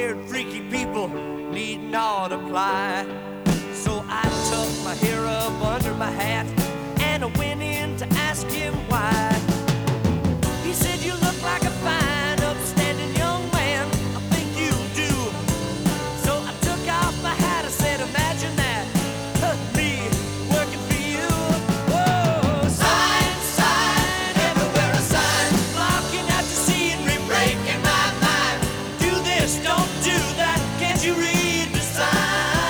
long-haired, freaky people need not apply. So I tucked my hair up under my hat and I went in to ask him why. He said, "You look like a fine, upstanding young man. I think you do." So I took off my hat. I said, "Imagine that, me working for you." Whoa, sign, sign, everywhere a sign, blocking out the scenery, breaking my mind. Do this, don't do that. Can't you read the sign?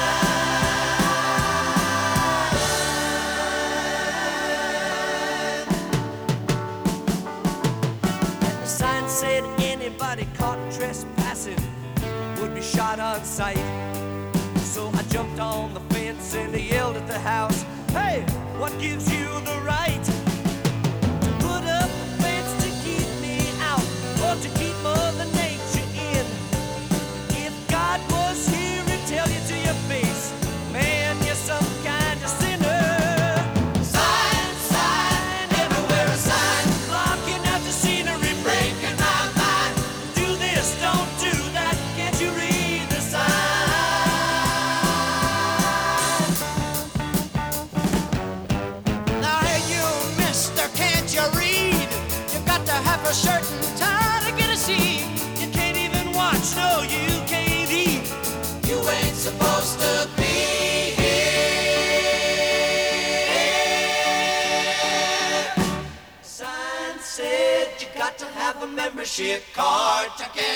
The sign said anybody caught trespassing would be shot on sight. So I jumped on the fence and I yelled at the house, "Hey, what gives you the right to put up a fence to keep me out or to keep Mother Nature in? If God was here, he'd tell you to your face, man, you're some kind of sinner." Sign, sign, everywhere a sign, blocking out the scenery, breaking my mind. Do this, don't do that. Can't you read the sign? Now hey you, mister, can't you read? You got to have a shirt and tie to get a seat. You can't even watch, no, you can't eat. You ain't supposed to be here. Sign said you got to have a membership card to get